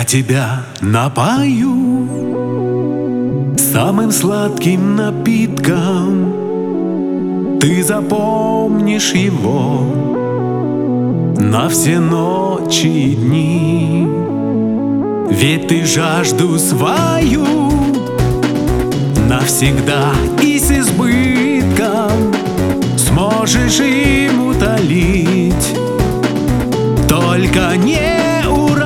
тебя напою самым сладким напитком. Ты запомнишь его на все ночи и дни. Ведь ты жажду свою навсегда и с избытком сможешь им утолить. Только не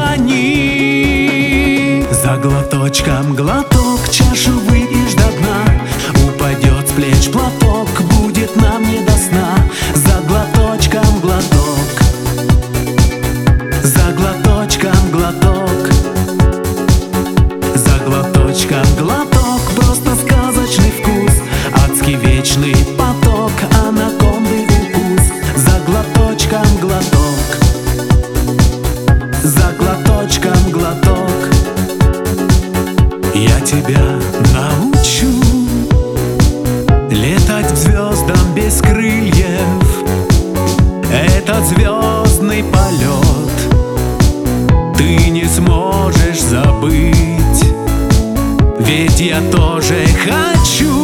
урони. За глоточком глоток чашу выпьешь до дна. Упадет с плеч платок, будет нам не до сна. За глоточком глоток, за глоточком глоток, за глоточком глоток. Просто сказочный вкус, адский вечный поток, анаконды укус. За глоточком глоток, за глоточком глоток. Я тебя научу летать к звездам без крыльев. Этот звездный полет ты не сможешь забыть. Ведь я тоже хочу,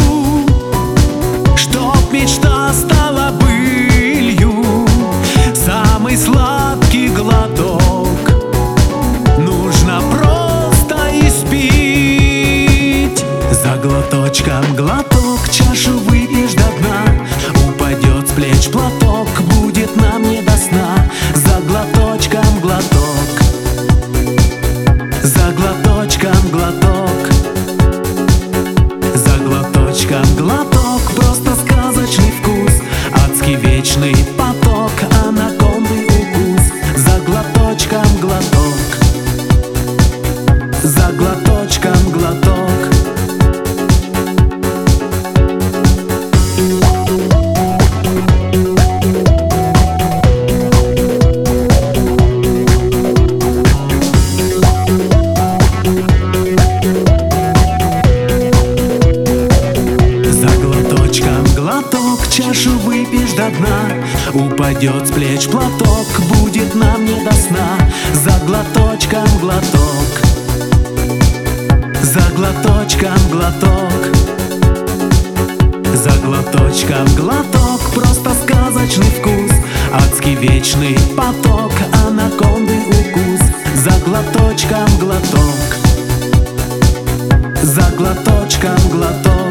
чтоб мечта стала былью. Самый сладкий глоток нужно просто испить. За глоточком глоток чашу выпьешь до дна. Упадет с плеч платок, будет нам не до сна. За глоточком глоток, за глоточком глоток, за глоточком глоток. Просто сказочный вкус, адский вечный поток, анаконды укус. За глоточком глоток, за глоточком глоток. Чашу выпьешь до дна. Упадет с плеч платок, будет нам не до сна. За глоточком глоток, за глоточком глоток, за глоточком глоток. Просто сказочный вкус, адский вечный поток, анаконды укус. За глоточком глоток, за глоточком глоток.